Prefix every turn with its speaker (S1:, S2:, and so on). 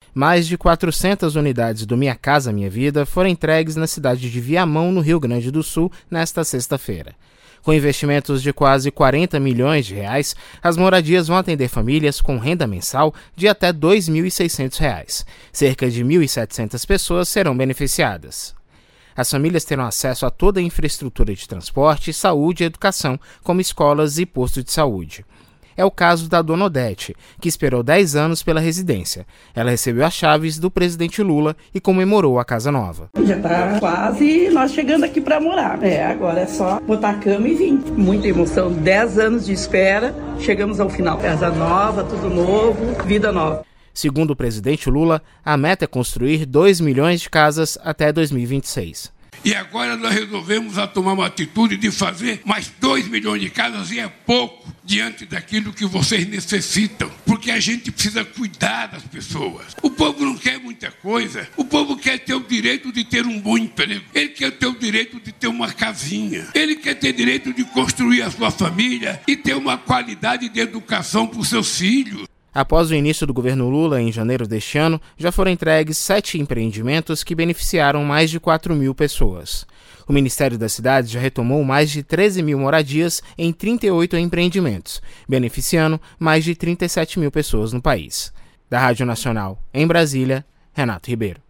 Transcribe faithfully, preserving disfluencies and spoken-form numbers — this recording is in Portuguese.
S1: Mais de quatrocentas unidades do Minha Casa Minha Vida foram entregues na cidade de Viamão, no Rio Grande do Sul, nesta sexta-feira. Com investimentos de quase quarenta milhões de reais, as moradias vão atender famílias com renda mensal de até dois mil e seiscentos reais. Cerca de mil e setecentas pessoas serão beneficiadas. As famílias terão acesso a toda a infraestrutura de transporte, saúde e educação, como escolas e postos de saúde. É o caso da Dona Odete, que esperou dez anos pela residência. Ela recebeu as chaves do presidente Lula e comemorou a casa nova.
S2: Já está quase nós chegando aqui para morar. É, agora é só botar a cama e vir. Muita emoção, dez anos de espera, chegamos ao final. Casa nova, tudo novo, vida nova.
S1: Segundo o presidente Lula, a meta é construir dois milhões de casas até dois mil e vinte e seis.
S3: E agora nós resolvemos a tomar uma atitude de fazer mais dois milhões de casas, e é pouco diante daquilo que vocês necessitam, porque a gente precisa cuidar das pessoas. O povo não quer muita coisa, o povo quer ter o direito de ter um bom emprego, ele quer ter o direito de ter uma casinha, ele quer ter direito de construir a sua família e ter uma qualidade de educação para os seus filhos.
S1: Após o início do governo Lula, em janeiro deste ano, já foram entregues sete empreendimentos que beneficiaram mais de quatro mil pessoas. O Ministério das Cidades já retomou mais de treze mil moradias em trinta e oito empreendimentos, beneficiando mais de trinta e sete mil pessoas no país. Da Rádio Nacional, em Brasília, Renato Ribeiro.